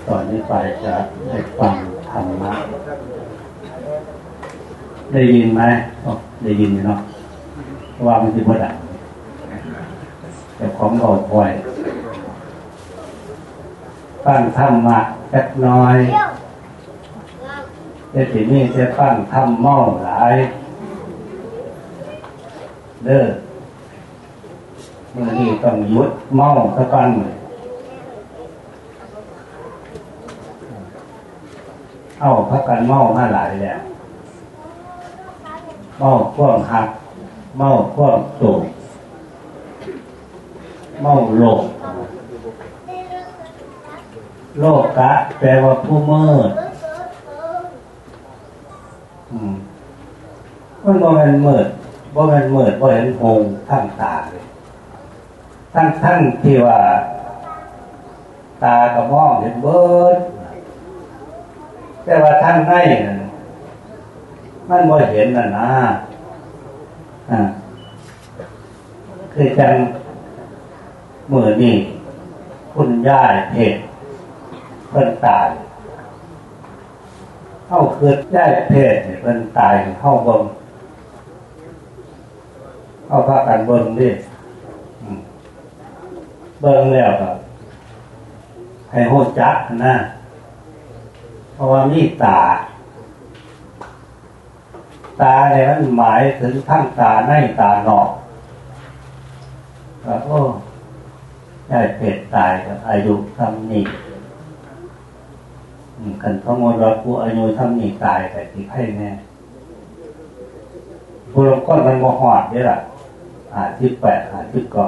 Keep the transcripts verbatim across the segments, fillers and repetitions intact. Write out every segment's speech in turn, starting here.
ตอนนี้ไปจะได้ฟังธรรมะได้ยินไหมอ๋อได้ยินอยู่เนาะว่ามันคือพระดังแต่ของเราปล่อยฟังธรรมะแค่น้อยแต่ทีนี้จะฟังธรรมเมาหลายเด้อเมื่อนี้ต้องยุดเมาสักกันเลยเอาพักกันเมามาหลายแล้วเมาข่วงหักเมาข่วงสูงเมาโลกโลกะแปลว่าผู้มืดอืมมันบ่แม่นมืดบ่แม่นมืดบ่เห็นหงทั้งตาเลยทั้งทั้งที่ว่าตาก็มองเห็นเบิดแต่ว่าทั้งในนั่นมันบ่เห็นน่ะนะอ่าคือจังมื้อนี้คุณย่าเพชรเพิ่นตายเฮาเกิดย่าเพชรนี่เพิ่นตายเฮาเบิ่งเฮาพากันเบิ่งดิอืมเบิ่งแล้วก็ให้ฮู้จักนะเพราะว่ามีตาตาเนี่ยมันหมายถึงทั้งตาในตานอกแล้วก็ได้เพศตายกับอายุทำนี่กันขโมยรถผู้อายุทำนี่ตายแต่ที่ไพ่แน่ผู้ลงก้นมันโมหอดนี่แหละหาที่แปดหาที่เกาะ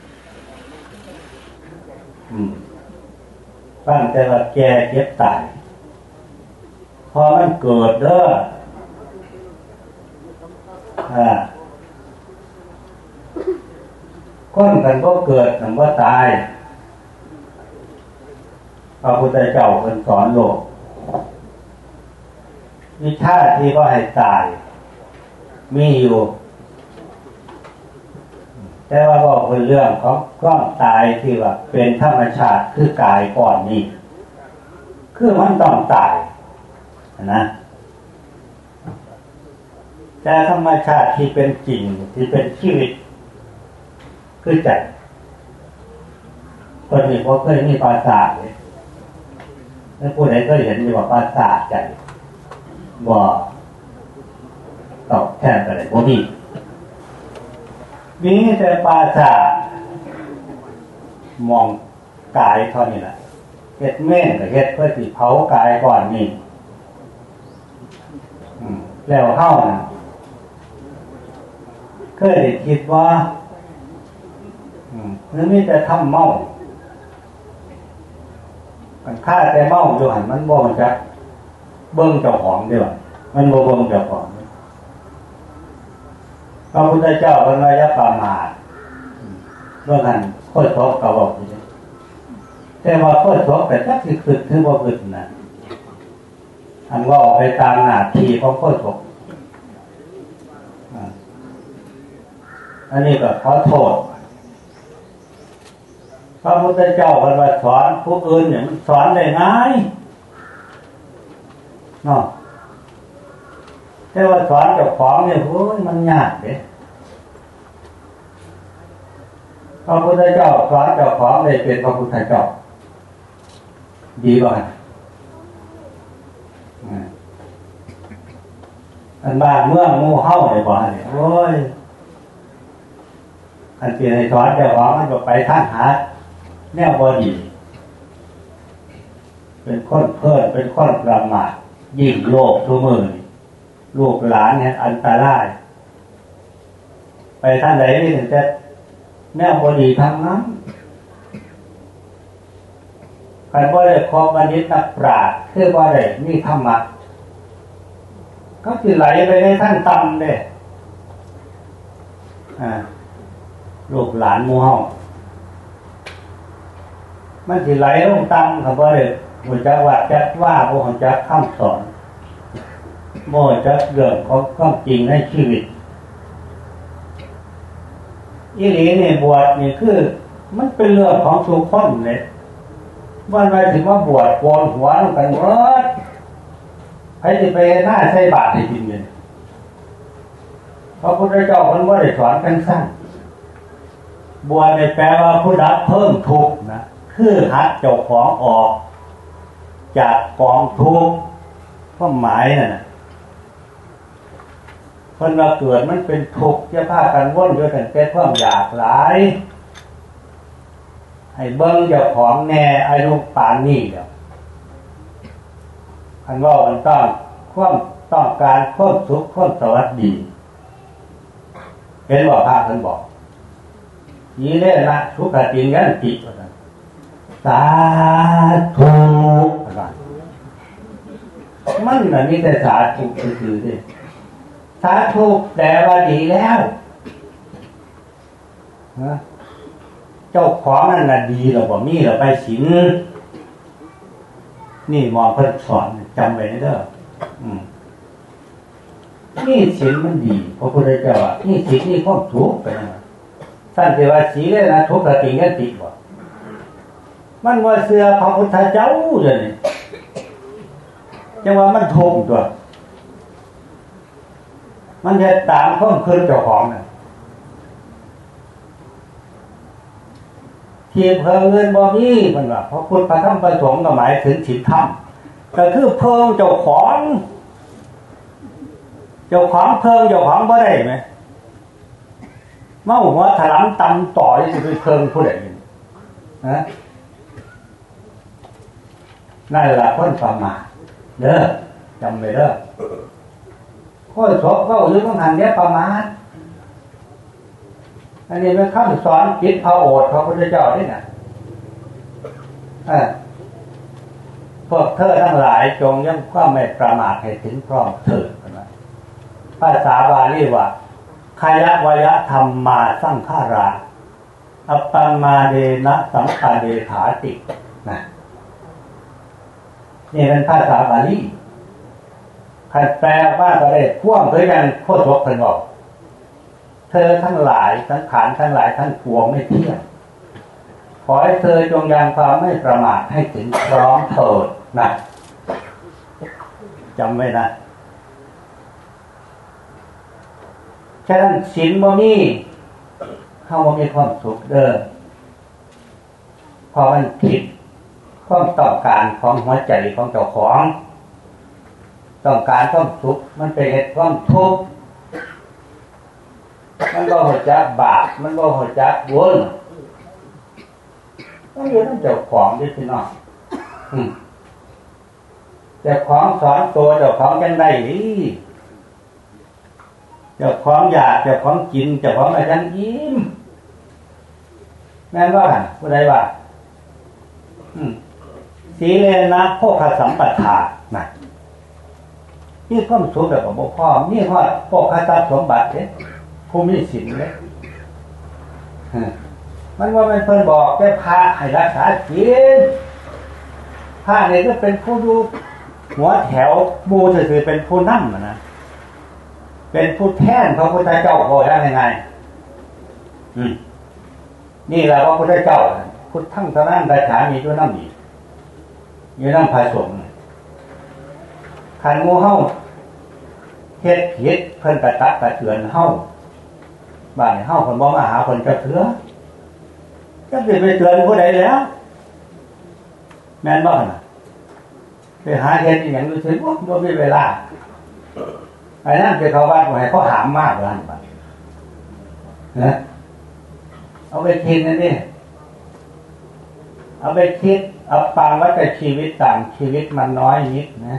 ตั้งแต่ว่าแก่เจ็บตายพอมันเกิดเด้ออ่าคนกันก็เกิดกันก็ตายพระพุทธเจ้าเพิ่นสอนโลกวิชาที่ว่าให้ตายมีอยู่แต่ว่าบอกเป็นเรื่องของความตายที่ว่าเป็นธรรมชาติคือกายก่อนนี้คือมันต้องตายนะแต่ธรรมชาติที่เป็นจริงที่เป็นชีวิตคือใจคนนี้เขาเคยมีปราสาทเลยแล้วผู้ใดก็เห็นมีว่าปราสาทใจบ่ตอบแทนอะไรบ่มีมีแต่ปราสาทมองกายเท่านี้แหละเฮ็ดเม่นกับเฮ็ดเพื่อสิเผากายก่อนนี่แล้วเฮาน่ะเคยได้คิดว่าอืมมันมีแต่ทำเมามันฆ่าแต่เมาอยู่หั่นมันบ่มันจักเบิ่งเจ้าของเด้อมันบ่เบิ่งเจ้าของพระพุทธเจ้าเพิ่นว่าอย่าประมาทเรื่องนั้นโคตรก็ก็บอกอยู่แต่ว่าโคตรก็แต่จักสิคิดถึงบ่คิดน่ะอันว่าไปตามหน้าที่ของโคตรก็อันนี้ก็ขอโทษพระพุทธเจ้าเพิ่นว่าสอนผู้อื่นเนี่ยมันสอนได้ง่ายเนาะแต่ว่าสอนเจ้าของเนี่ยโอ้ยมันยากเด้พระพุทธเจ้าสอนเจ้าของได้เป็นพระพุทธเจ้าดีบ่อันบ้านเมืองหมู่เฮาได้บ่เนี่ยโอ้ยอันที่ให้สอนเจ้าของมันก็ไปทางหาแนวบ่ดีเป็นคนเพ้อเป็นคนประมาทยิ่งโลกทุกมื้อนี่ลูกหลานเนี่ยอันตรายไปทางไหนนี่ถึงจะแนวบ่ดีทางนั้นใครบ่ได้ครบบัณฑิตนักปราชญ์คือบ่ได้มีธรรมะก็สิไหลไปในทางต่ำเด้อ่าลูกหลานหมู่เฮามันสิไหลลงต่ำครับบ่ได้บ่จักว่าจักว่าบ่ฮู้จักคำสอนบ่ฮู้จักเรื่องของความจริงในชีวิตอีหลีนี่บวชนี่คือมันเป็นเรื่องของทุกคนเลยวันไปถึงว่าบวชโกนหัวลงกันหมดใครจะไปหน้าใส่บาตรให้กินเงินพระพุทธเจ้าคนว่าได้สอนกันสั้นบวชเนี่ยแปลว่าผู้ดับเพิ่มทุกข์นะคือหักเจ้าของออกจากกองทุกข์ความหมายน่ะนะคนเราเกิดมันเป็นทุกข์จะพากันว่นอยู่แต่แต่ความอยากหลายให้เบิ้งเจ้าของแน่ไอ้ลูกปานนี่เดี๋ยวคันว่ามันต้องความต้องการความสุขความสวัสดีเห็นบอกพระท่านบอกยี่เล่นะสุขติงันติสาธุมันน่ะมีแต่สาธุคือๆดิสาธุแต่ว่าดีแล้วนะเจ้าของนั่นน่ะดีหรอบ่มีหรอไปศีลนี่มองเพิ่นสอนจำไว้เด้ออืมนี่ศีลมันดีพระพุทธเจ้าว่านี่ศีลนี่ความทุกข์ไปนะท่านเทวาศีลเลยนะทุกข์ติงันติบ่มันว่าเสือพระพุทธเจ้าเด้อนี่จังว่ามันทุกข์ตัวมันจะตามความคืนเจ้าของน่ะที่เพิ่งเงินบ่มีมันว่าพระพุทธพระธรรมพระสงฆ์ก็หมายถึงศีลธรรมก็คือเพิ่งเจ้าของเจ้าของเพิ่งเจ้าของบ่ได้ไหมเมาหัวถลำตำต่อที่จะไปเพิ่งผู้ใดนะนั่นแหละคนประมาทเด้อจำไว้เด้อข้อสอบเข้าหรือต้องหันเนี้ยประมาทอันนี้เป็นคำสอนจิตพระโอษฐ์พระพุทธเจ้านี่นะอ่าพวกเธอทั้งหลายจงยังความไม่ประมาทให้ถึงพร้อมเถิดนะภาษาบาลีว่าคายวายธรรมมาสังขาราอัปปมาเดนะสัมปาเดถาตินะนี่เป็นภาษาบาลีใครแปลว่าก็ได้พ่วงด้วยกันโคตรเป็นบอกเธอทั้งหลายทั้งขานทั้งหลายทั้งปวงไม่เที่ยงขอให้เธอจงยังความไม่ประมาทให้ถึงพร้อมเถิดนะจำไว้นะฉะนั้นศีลบ่มีเข้าบ่มีความสุขเด้อพอมันผิดความต้องการของหัวใจของเจ้าของต้องการความสุขมันเป็นเหตุความทุกข์มันก็หัวจักบาปมันก็หัวจักบุญต้องอยู่ต้องเจ้าของด้วยพี่น้องเจ้าของสอนตัวเจ้าของจังได๋เจ้าของอยากเจ้าของกินเจ้าของอะไรจังยิ้มแม่นว่าผู้ใดว่าสีเลนะโภคสัมปทานะนี่ความสุขแบบของพ่อนี่ฮอดโภคทรัพย์สมบัติเด้ผู้มีศีลเด้มันว่ามันเพิ่นบอกแค่พระให้รักษาศีลพระนี่ก็เป็นผู้ดูหัวแถวหมู่ซื่อๆเป็นผู้นำนะเป็นผู้แทนพระพุทธเจ้าก็ได้ยังไงอืมนี่แหละพระพุทธเจ้าพุทธังสรณังคัจฉามิด้วยน้ำอีกอยู่น้ำพาสงฆ์ขันงูเห่าเฮ็ดผิดเพิ่นกระตักกระเตือนเห่าบ้านเห่าคนบ่มาหาคนจะเถือจะสิไปเตือนผู้ใดแล้วแม่นบ่น่ะไปหาเฮ็ดอีหยังอยู่ซื่อบ่บ่มีเวลาไอ้นั่นไปเข้าวัดให้เขาหามมากว่าหั่นบัดนะเอาไปคิดนั่นนี่เอาไปคิดเอาฟังว่าแต่ชีวิตต่างชีวิตมันน้อยนิดนะ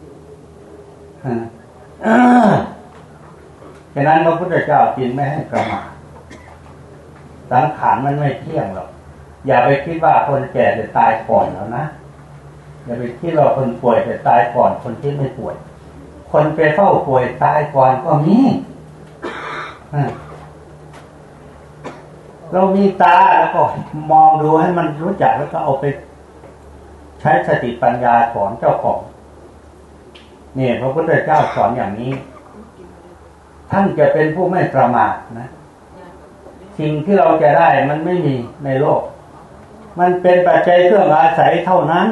ฉะนั้นพระพุทธเจ้าจึงไม่ให้ประมาทสังขารมันไม่เที่ยงหรอกอย่าไปคิดว่าคนแก่จะตายก่อนแล้วนะอย่าไปคิดว่าคนป่วยจะตายก่อนคนที่ไม่ป่วยคนไปเฝ้าป่วยตายก่อนก็มีเรามีตาแล้วก็มองดูให้มันรู้จักแล้วก็เอาไปใช้สติปัญญาสอนเจ้าของนี่พระพุทธเจ้าสอนอย่างนี้ท่านจะเป็นผู้ไม่ประมาทนะสิ่งที่เราจะได้มันไม่มีในโลกมันเป็นปัจจัยเครื่องอาศัยเท่านั้น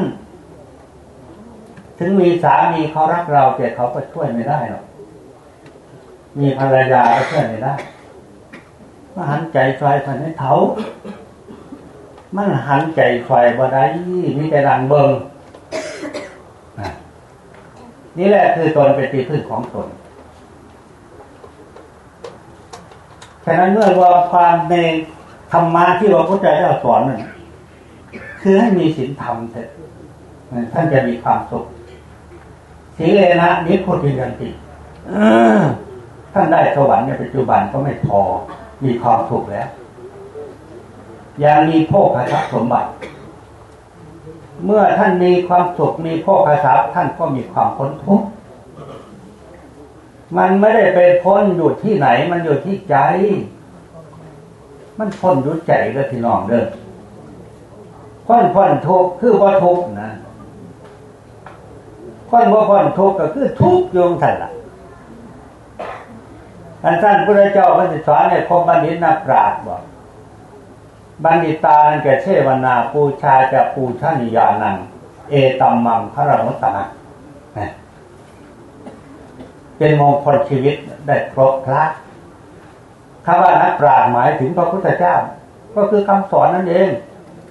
ถึงมีสามีเขารักเราแต่เขาก็ช่วยไม่ได้หรอกมีภรรยาก็ช่วยไม่ได้มันหันใจซอยคนให้เขามันหันใจซอยบ่ได้มีแต่ดังเบิงนี่แหละคือตนเป็นที่พึ่งของตนฉะนั้นเมื่อรวมความในธรรมะที่พระพุทธเจ้าสอนนั่นคือให้มีศีลธรรมเถอะท่านจะมีความสุขสีเลนะนิพพุติยันติท่านได้สวรรค์ในปัจจุบันก็ไม่พอมีความสุขแล้วยังมีโภคทรัพย์สมบัติเมื่อท่านมีความสุขมีโภคทรัพย์ท่านก็มีความพ้นทุกข์มันไม่ได้ไปพ้นอยู่ที่ไหนมันอยู่ที่ใจมันพ้นอยู่ใจก็ที่น้องเด้อพ้นพ้นทุกข์คือว่าทุกข์นะพ้นว่าพ้นทุกข์ก็คือทุกข์อยู่ท่านล่ะท่านท่านพระเจ้าพระสิทธาเนี่ยคมบัณฑิตนักปราชญ์บอกบัณฑิตานันแก่เชวนาปูชาจะปูชนียานังเอตัมมังพระรมุตตะเป็นมงคลชีวิตได้ครบครันคำว่านักปราชญ์หมายถึงพระพุทธเจ้าก็คือคำสอนนั่นเอง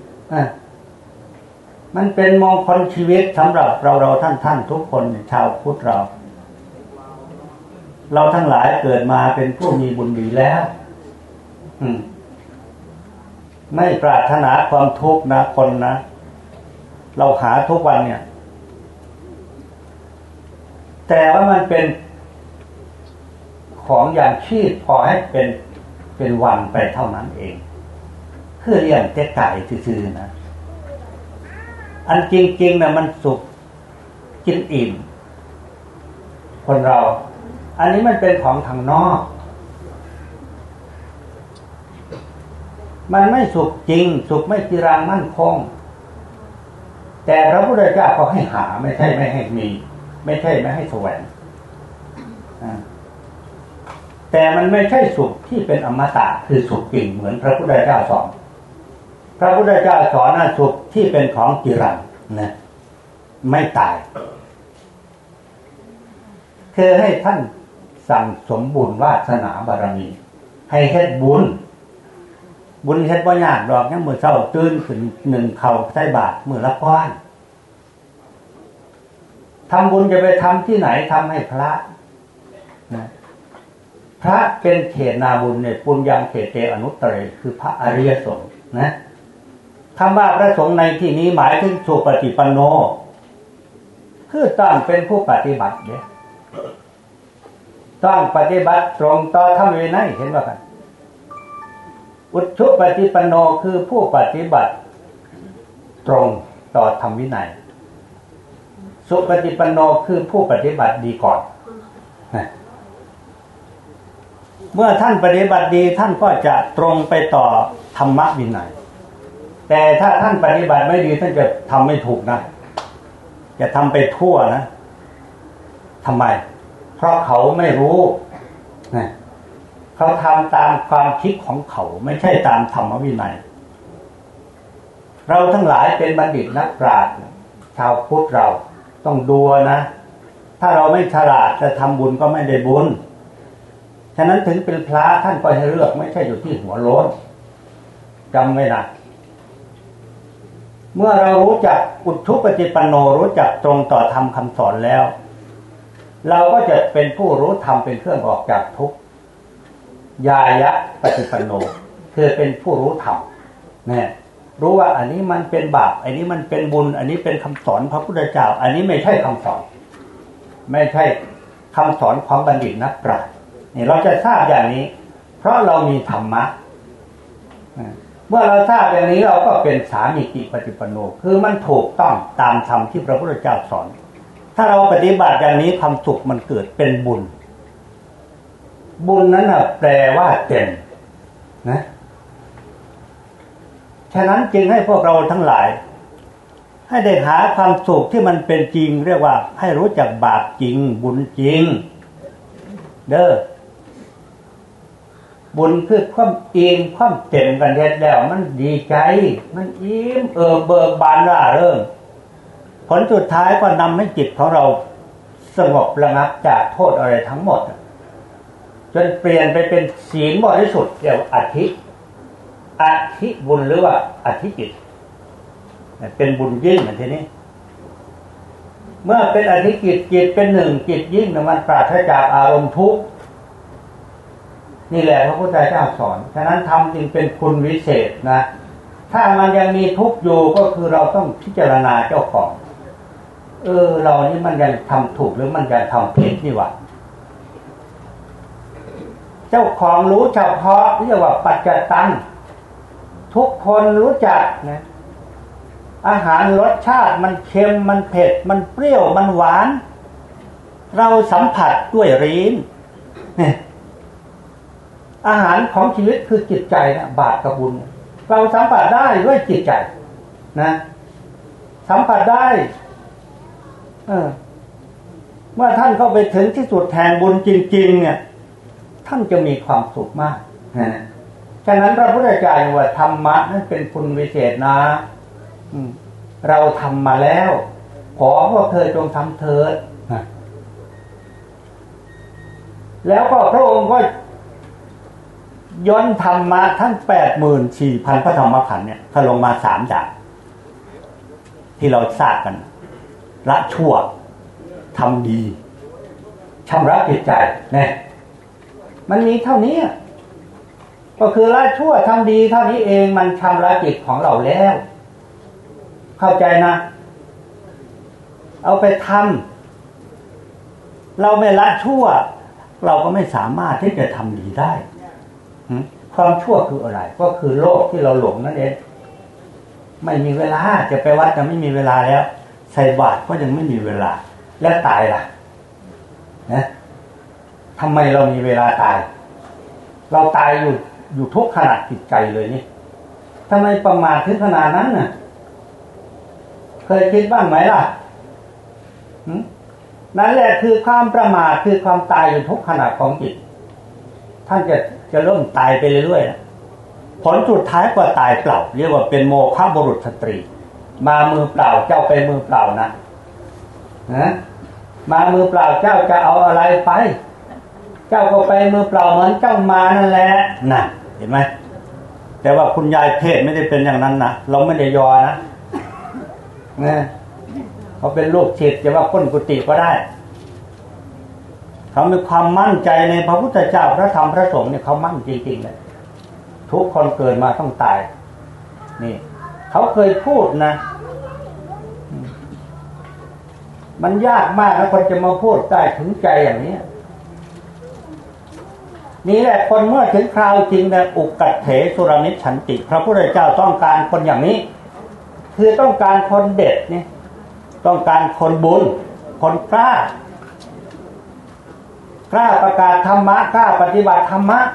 มันเป็นมงคลชีวิตสำหรับเราเราท่านท่านทุกคนชาวพุทธเราเราทั้งหลายเกิดมาเป็นผู้มีบุญดีแล้วไม่ปรารถนาความทุกข์นะคนนะเราหาทุกวันเนี่ยแต่ว่ามันเป็นของอย่างชีพพอให้เป็นเป็นวันไปเท่านั้นเองคือเรื่องเจ๊ไก่ซื่อๆนะอันจริงๆนะมันสุขกินอิ่มคนเราอันนี้มันเป็นของทางนอกมันไม่สุขจริงสุขไม่จีรังมั่นคงแต่พระพุทธเจ้าก็ให้หาไม่ใช่ไม่ให้มีไม่ใช่ไม่ให้แสวงแต่มันไม่ใช่สุขที่เป็นอมตะคือสุขจริงเหมือนพระพุทธเจ้าสอนพระพุทธเจ้าสอนนะสุขที่เป็นของจีรังนะไม่ตายคือให้ท่านสั่งสมบุญวาสนาบารมีให้เฮ็ดบุญบุญเฮ็ดบ่ยากดอกยังมื้อเช้าตื่นขึ้นหนึ่งเข้าใส่บาตรมื้อละก้อนทำบุญจะไปทำที่ไหนทำให้พระนะพระเป็นเขตนาบุญเนี่ยปุญญังเขเตอนุตตเรคือพระอริยสงฆ์นะคำว่าพระสงฆ์ในที่นี้หมายถึงสุปฏิปันโนคือต้องเป็นผู้ปฏิบัติเนี่ยต้องปฏิบัติตรงต่อธรรมวินัยเห็นว่ากันอุชุปฏิปันโนคือผู้ปฏิบัติตรงต่อธรรมวินัยสุปฏิปันโนคือผู้ปฏิบัติดีก่อนเมื่อท่านปฏิบัติดีท่านก็จะตรงไปต่อธรรมวินัยแต่ถ้าท่านปฏิบัติไม่ดีท่านจะทำไม่ถูกนะจะทำไปทั่วนะทำไมเพราะเขาไม่รู้นะเขาทำตามความคิดของเขาไม่ใช่ตามธรรมวินัยเราทั้งหลายเป็นบัณฑิตนักปราชญ์ชาวพุทธเราต้องดูนะถ้าเราไม่ฉลาดจะทำบุญก็ไม่ได้บุญฉะนั้นถึงเป็นพระท่านก็ให้เลือกไม่ใช่อยู่ที่หัวโล้นจำไว้นะเมื่อเรารู้จักอุชุปฏิปันโนรู้จักตรงต่อธรรมคำสอนแล้วเราก็จะเป็นผู้รู้ธรรมเป็นเครื่องออกจากทุกข์ญายะปฏิปันโนคือเป็นผู้รู้ธรรมนะรู้ว่าอันนี้มันเป็นบาปอันนี้มันเป็นบุญอันนี้เป็นคำสอนพระพุทธเจ้าอันนี้ไม่ใช่คำสอนไม่ใช่คำสอนของบัณฑิตนักปราชญ์นี่เราจะทราบอย่างนี้เพราะเรามีธรรมะเมื่อเราทราบอย่างนี้เราก็เป็นสามีจิปฏิปันโนคือมันถูกต้องตามธรรมที่พระพุทธเจ้าสอนถ้าเราปฏิบัติอย่างนี้ความสุขมันเกิดเป็นบุญบุญนั้นน่ะแปลว่าเต็มนะฉะนั้นจึงให้พวกเราทั้งหลายให้ได้หาความสุขที่มันเป็นจริงเรียกว่าให้รู้จักบาปจริงบุญจริงเด้อบุญคือความอิ่มความเต็มกันเฮ็ดแล้วมันดีใจมันอิ่มเอิบเบิกบานร่าเริงผลสุดท้ายก็นำให้จิตของเราสงบระงับจากโทษอะไรทั้งหมดจนเปลี่ยนไปเป็นศีลบริสุทธิ์เรียกอธิอธิบุญหรือว่าอธิจิตเป็นบุญยิ่งทีนี้เมื่อเป็นอธิจิตจิตเป็นหนึ่งจิตยิ่งมันปราศจากอารมณ์ทุกข์นี่แหละพระพุทธเจ้าสอนฉะนั้นธรรมจึงเป็นคุณวิเศษนะถ้ามันยังมีทุกข์อยู่ก็คือเราต้องพิจารณาเจ้าของเออเรานี่มันยังทำถูกหรือมันยังทำผิดนี่วะเจ้าของรู้เฉพาะเรียกว่าปัจจตังทุกคนรู้จักนะอาหารรสชาติมันเค็มมันเผ็ดมันเปรี้ยวมันหวานเราสัมผัสด้วยลิ้นเนี่ยอาหารของชีวิตคือจิตใจนะบาปกับบุญเราสัมผัสได้ด้วยจิตใจนะสัมผัสได้เออเมื่อท่านเข้าไปถึงที่สุดแห่งบุญจริงๆเนี่ยท่านจะมีความสุขมากนะฉะนั้นพระพุทธเจ้าว่าธรรมะนั้นเป็นคุณวิเศษนะเราทำมาแล้วขอพวกเธอจงทำเถิดแล้วก็พระองค์ก็ย้อนธรรมะทั้งแปดหมื่นสี่พันพระธรรมขันธ์เนี่ยถ้าลงมาสามอย่างที่เราทราบกันละชั่วทำดีชำระจิตใจเนี่ยมันมีเท่านี้ก็คือละชั่วทำดีเท่านี้เองมันชำระจิตของเราแล้วเข้าใจนะเอาไปทำเราไม่ละชั่วเราก็ไม่สามารถที่จะทำดีได้ความชั่วคืออะไรก็คือโลกที่เราหลงนั่นเองไม่มีเวลาจะไปวัดจะไม่มีเวลาแล้วใส่บาตรก็ยังไม่มีเวลาแล้วตายล่ะนะทำไมเรามีเวลาตายเราตายอยู่อยู่ทุกขณะจิตใจเลยนี่ทำไมประมาทถึงขนาดนั้นน่ะเคยคิดบ้างไหมล่ะนั่นแหละคือความประมาทคือความตายอยู่ทุกขณะของจิตท่านจะจะเริ่มตายไปเรื่อยๆผลสุดท้ายก็ตายเปล่าเรียกว่าเป็นโมฆะบุรุษสตรีมามือเปล่าเจ้าไปมือเปล่านะนะมามือเปล่าเจ้าจะเอาอะไรไปเจ้าก็ไปมือเปล่าเหมือนเจ้ามานั่นแหละน่ะเห็นไหมแต่ว่าคุณยายเพศไม่ได้เป็นอย่างนั้นนะเราไม่ได้ยอนะนะเขาเป็นลูกศิษย์จะว่าพ้นกุฏิก็ได้เขามีความมั่นใจในพระพุทธเจ้าพระธรรมพระสงฆ์เนี่ยเขามั่นจริงๆเลยทุกคนเกิดมาต้องตายนี่เขาเคยพูดนะมันยากมากนะคนจะมาพูดได้ถึงใจอย่างนี้นี่แหละคนเมื่อถึงคราวจริงนะอุกกัตเถสุรมิชฉันติพระพุทธเจ้าต้องการคนอย่างนี้คือต้องการคนเด็ดนี่ต้องการคนบุญคนกล้ากล้าประกาศธรรมะกล้าปฏิบัติธรรมะ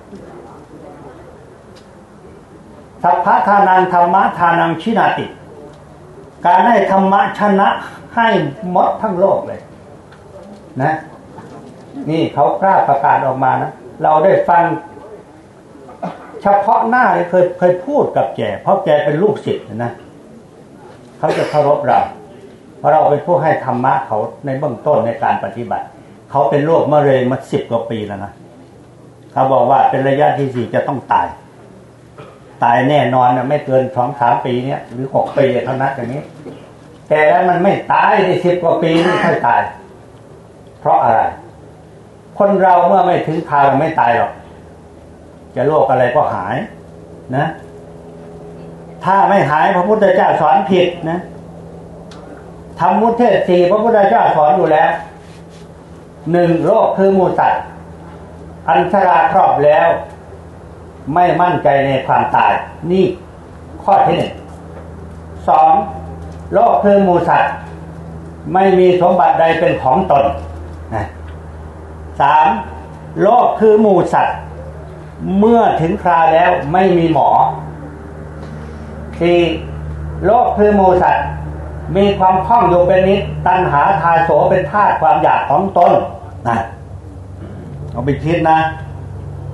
สัพพะทานังธรรมะทานังชินาติการให้ธรรมะชนะให้หมดทั้งโลกเลยนะนี่เขากล้าประกาศออกมานะเราได้ฟังเฉพาะหน้าเลยเคยเคยพูดกับแกเพราะแกเป็นลูกศิษย์นะเขาจะเคารพเราเพราะเราเป็นผู้ให้ธรรมะเขาในเบื้องต้นในการปฏิบัติเขาเป็นโรคมะเร็งมาสิบกว่าปีแล้วนะเขาบอกว่าเป็นระยะที่สี่จะต้องตายตายแน่นอนนะไม่เกินสองสามปีเนี้ยหรือหกปีเท่านั้นอย่างนี้แต่แล้วมันไม่ตายในสิบกว่าปีนี่ค่อยตายเพราะอะไรคนเราเมื่อไม่ถึงคราวไม่ตายหรอกจะโรคอะไรก็หายนะถ้าไม่หายพระพุทธเจ้าสอนผิดนะธรรมมุทเทศสี่พระพุทธเจ้าสอนอยู่แล้วหนึ่งโรคคือหมู่สัตว์อันชราครอบแล้วไม่มั่นใจในความตายนี่ข้อที่หนึ่งสองโรคคือหมู่สัตว์ไม่มีสมบัติใดเป็นของตนนะสามโรคคือหมู่สัตว์เมื่อถึงคราแล้วไม่มีหมอสี่โรคคือหมู่สัตว์มีความคล่องอยู่เป็นนิดตัณหาทาโสเป็นธาตุความอยากของตนนะเอาไปคิดนะ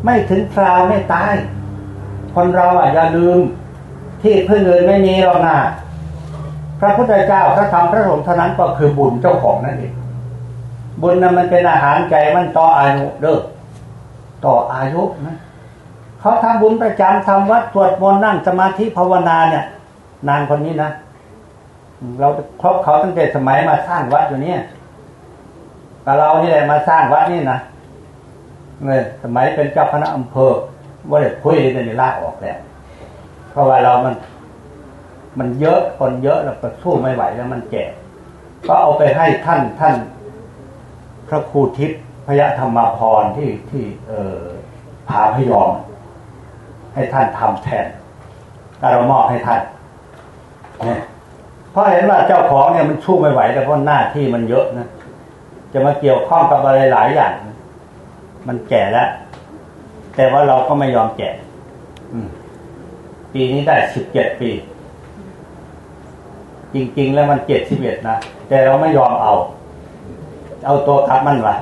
ไม่ถึงคราวไม่ตายคนเราอ่ะอย่าลืมที่พึ่งอื่นไม่มีหรอกนะพระพุทธเจ้าพระธรรมพระสงฆ์เท่านั้นก็คือบุญเจ้าของนั่นเองบุญนั้นมันเป็นอาหารใจมันต่ออายุเด้อต่ออายุนะเขาทำบุญประจำทำวัดสวดมนต์นั่งสมาธิภาวนาเนี่ยนานคนนี้นะเราครบเขาตั้งแต่สมัยมาสร้างวัดอยู่เนี่ยกับเรานี่แหละมาสร้างวัดนี่นะเนี่ยสมัยเป็นเจ้าคณะอำเภอว่าเด็กคุยเนี่ยลาออกแล้วเพราะว่าเรามันมันเยอะคนเยอะเราก็สู้ไม่ไหวแล้วมันแก่ก็เอาไปให้ท่านท่านพระครูทิพย์พยธรรมพรที่ที่เอ่อผาพยอมให้ท่านทำแทนก็เรามอบให้ท่านเนี่ยเพราะเห็นว่าเจ้าของเนี่ยมันสู้ไม่ไหวแต่เพราะหน้าที่มันเยอะนะจะมาเกี่ยวข้องกับอะไรหลายอย่างมันแก่แล้วแต่ว่าเราก็ไม่ยอมแก่ปีนี้ได้สิบเจ็ดปีจริงๆแล้วมันเจ็ดสิบเอ็ดนะแต่เราไม่ยอมเอาเอาตัวกลับมันวะ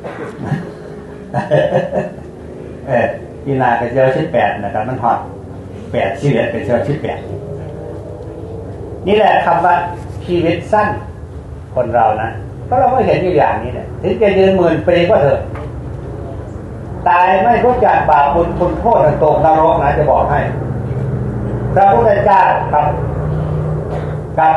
เออปีหน้าก็เจอสิบแปดนะครับมันหอดแปดสิบเอ็ดก็เจอสิบแปดนี่แหละคำว่าชีวิตสั้นคนเรานะเพราะเราก็เห็นอยู่อย่างนี้แหละถึงจะยืนหมื่นปีก็เถอะตายไม่รู้จักบาปบุญคุณโทษตกนรกนะจะบอกให้พระพุทธเจ้ากับกับ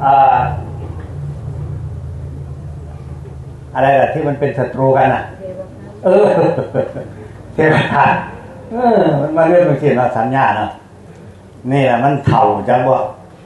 อะไรล่ะที่มันเป็นศัตรูกันน่ะเออเทวดาเออมันมาเรื่องมันเขียนเราสัญญาเนาะนี่แหละมันเถ่าจังบ่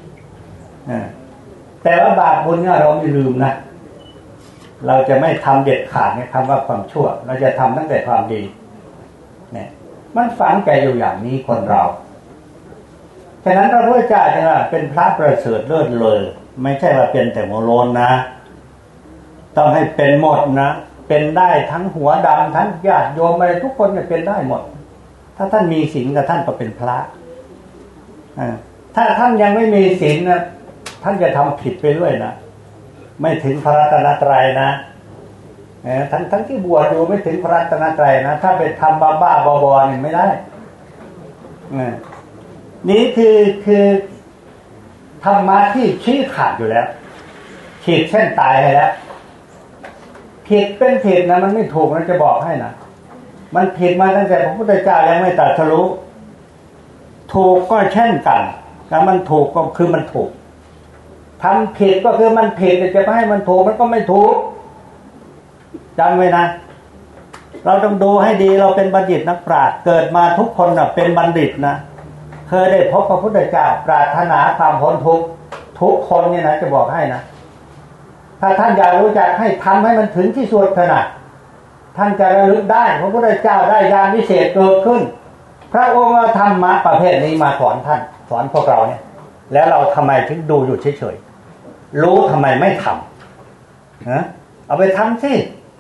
แต่ว่าบาปบุญเนี่ยเราไม่ลืมนะเราจะไม่ทำเด็ดขาดในคำว่าความชั่วเราจะทำตั้งแต่ความดีเนี่ยมันฝังใจอยู่อย่างนี้คนเราฉะนั้นพระพุทธเจ้าจึงว่าเป็นพระประเสริฐเลิศเลยไม่ใช่ว่าเป็นแต่หัวโลนนะต้องให้เป็นหมดนะเป็นได้ทั้งหัวดำทั้งญาติโยมอะไรทุกคนจะเป็นได้หมดถ้าท่านมีศีลกับท่านก็เป็นพระถ้าท่านยังไม่มีศีลนะท่านจะทำผิดไปเรื่อยนะไม่ถึงพระรัตนตรัยนะทั้งทั้งที่บวชอยู่ไม่ถึงพระรัตนตรัยนะถ้าไปทำบ้าบ้าบอๆนี่ไม่ได้นี่คือคือธรรมะที่ชี้ขาดอยู่แล้วขีดเส้นตายให้แล้วผิดเป็นผิดนะมันไม่ถูกนะจะบอกให้นะมันผิดมาตั้งแต่พระพุทธเจ้ายังไม่ตรัสรู้ถูกก็เช่นกันแล้วมันถูกก็คือมันถูกทำผิดก็คือมันผิดแต่จะไปให้มันถูกมันก็ไม่ถูกจำไว้นะเราต้องดูให้ดีเราเป็นบัณฑิตนักปราชญ์เกิดมาทุกคนน่ะเป็นบัณฑิตนะเคยได้พบพระพุทธเจ้าปรารถนาความพ้นทุกข์ทุกคนเนี่ยนะจะบอกให้นะถ้าท่านอยากรู้จักให้ทำให้มันถึงที่สุดขนาดท่านจะระลึกได้พระพุทธเจ้าได้ญาณวิเศษเกิดขึ้นพระองค์เอาธรรมะประเภทนี้มาสอนท่านสอนพวกเราเนี่ยแล้วเราทำไมถึงดูอยู่เฉยๆรู้ทำไมไม่ทำนะเอาไปทำสิ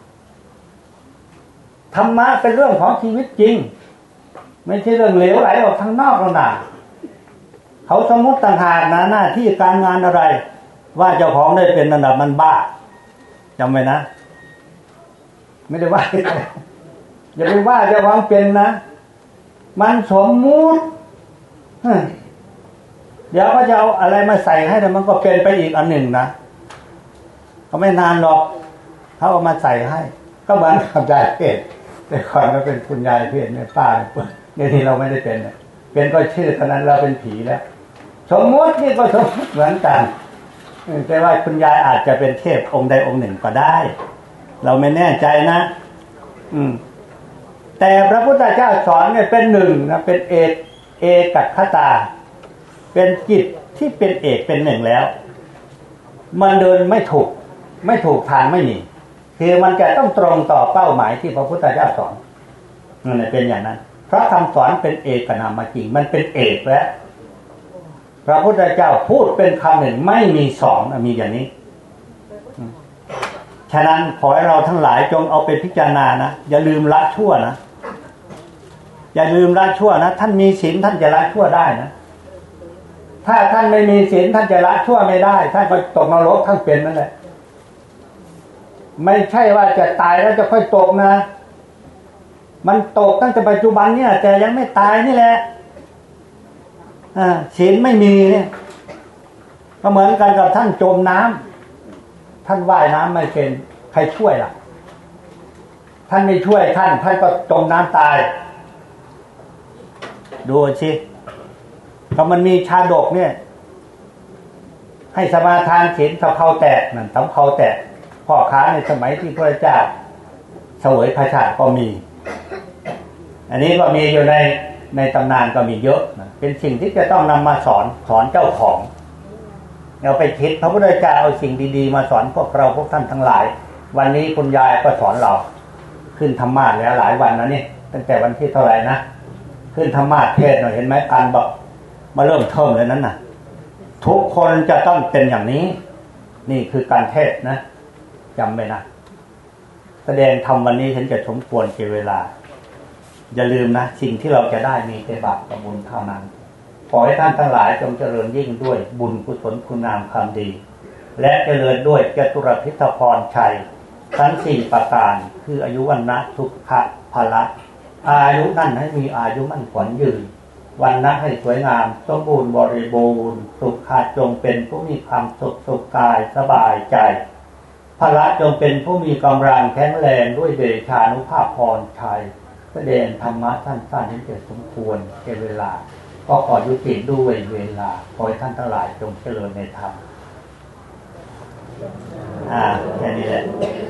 ธรรมะเป็นเรื่องของชีวิตจริงไม่ใช่เรื่องเหลวไหลออกทางนอกแล้วนะเขาสมมติต่างหากนะหน้าที่การงานอะไรว่าเจ้าของได้เป็นระดับมันบ้าจำไว้นะไม่ได้ว่าอย่าไปว่าเจ้าของเป็นนะมันสมมุติเดี๋ยวก็จะเอาอะไรมาใส่ให้แต่มันก็เป็นไปอีกอันหนึ่งนะก็ไม่นานหรอกเขาเอามาใส่ให้ก็เหมือนกับยายเพศแต่ก่อนก็เป็นคุณยายเพศเนี่ยป้าเนี่ยที่เราไม่ได้เป็นเนี่ยเป็นก็ชื่อเท่านั้นเราเป็นผีแล้วสมมตินี่ก็สมมติเหมือนกันแต่ว่าคุณยายอาจจะเป็นเทพองค์ใดองค์หนึ่งก็ได้เราไม่แน่ใจนะอืมแต่พระพุทธเจ้าสอนเนี่ยเป็นหนึ่งนะเป็นเอกเอกัคตาเป็นจิตที่เป็นเอกเป็นหนึ่งแล้วมันเดินไม่ถูกไม่ถูกทางไม่มีคือมันจะต้องตรงต่อเป้าหมายที่พระพุทธเจ้าสอนนั่นเป็นอย่างนั้นเพราะคำสอนเป็นเอกนามจริงมันเป็นเอกแล้วพระพุทธเจ้าพูดเป็นคำหนึ่งไม่มีสองมีอย่างนี้ฉะนั้นขอให้เราทั้งหลายจงเอาไปพิจารณานะอย่าลืมละชั่วนะอย่าลืมละชั่วนะท่านมีศีลท่านจะละชั่วได้นะถ้าท่านไม่มีศีลท่านจะละชั่วไม่ได้ท่านก็ตกนรกทั้งเป็นนั่นแหละไม่ใช่ว่าจะตายแล้วจะค่อยตกนะมันตกตั้งแต่ปัจจุบันเนี่ยแต่ยังไม่ตายนี่แหละอ่าศีลไม่มีเนี่ยก็เหมือนกันกับท่านจมน้ำท่านว่ายน้ำไม่เป็นใครช่วยล่ะท่านไม่ช่วยท่านท่านก็จมน้ำตายดูสิถ้ามันมีชาดกเนี่ยให้สมาทานศีลสะเพาแตกนั่นสำเพาแตกพ่อค้าในสมัยที่พระเจ้าเสวยพระชาติก็มีอันนี้ก็มีอยู่ในในตำนานก็มีเยอะนะเป็นสิ่งที่จะต้องนำมาสอนสอนเจ้าของเอาไปคิดพระพุทธเจ้าเอาสิ่งดีๆมาสอนพวกเราพวกท่านทั้งหลายวันนี้คุณยายก็สอนเราขึ้นธรรมาสแล้วหลายวันนะนี่ตั้งแต่วันที่เท่าไหร่นะขึ้นธรรมาสเทศหน่อยเห็นไหมการบอกมาเริ่มเทิมเลยนั้นนะทุกคนจะต้องเป็นอย่างนี้นี่คือการเทศนะจำไว้นะแสดงธรรมวันนี้ฉันจะสมควรเก็บเวลาอย่าลืมนะสิ่งที่เราจะได้มีแต่บาปกับบุญเท่านั้นขอให้ท่านทั้งหลายจงเจริญยิ่งด้วยบุญกุศลคุณงามความดีและเจริญด้วยจตุรพิธพรชัยทั้งสี่ประการคืออายุวันนะสุขะพละอายุนั่นให้มีอายุมั่นขวัญยืนวันนะให้สวยงามสมบูรณ์บริบูรณ์สุขะจงเป็นผู้มีความสุขสุขกายสบายใจพละจงเป็นผู้มีกำลังแข็งแรงด้วยเดชานุภาพพรชัยแสดงธรรมะสั้นๆให้เกิดสมควรแก่เวลาก็ขอยุติด้วยเวลาขอให้ท่านทั้งหลายจงเจริญในธรรมอ่าแค่นี้แหละ